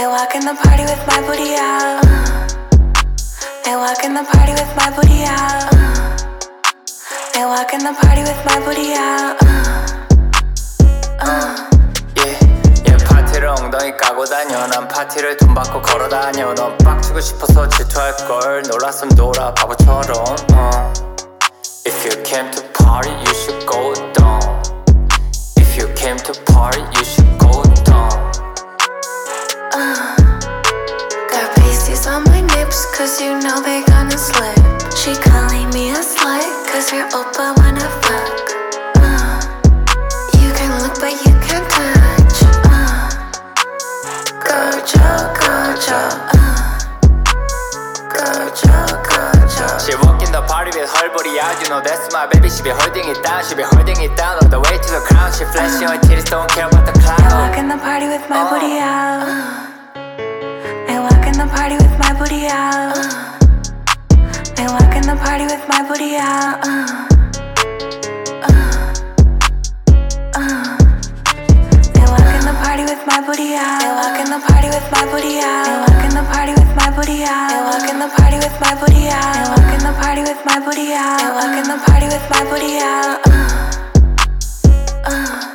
They walk in the party with my booty out. They walk in the party with my booty out. They walk in the party with my booty out. 파티를 엉덩이 까고 다녀. 난 파티를 돈 받고 걸어 다녀. 넌 빡치고 싶어서 질투할걸. 놀랐음 돌아 바보처럼. If you came to party, you should go down. If you came to party, you should go down. Got pasties on my nips, cause you know they gonna slip. She calling me a slut, cause her oppa wanna fuck. You can look but you can't touch. Gojo, gojo. Gojo, gojo. She walk in the party with her booty out. You know that's my baby, she be holding it down. She be holding it down all the way to the crown. She flashing her titties, don't care about the cloud. They walk in the party with my booty out. They walk in the party with my booty out. They walk in the party with my booty out. They walk in the party with my booty out. They walk in the party with my booty out. They walk in the party with my booty out. They walk in the party with my booty out. They walk in the party with my booty out. They walk in the party with my booty out.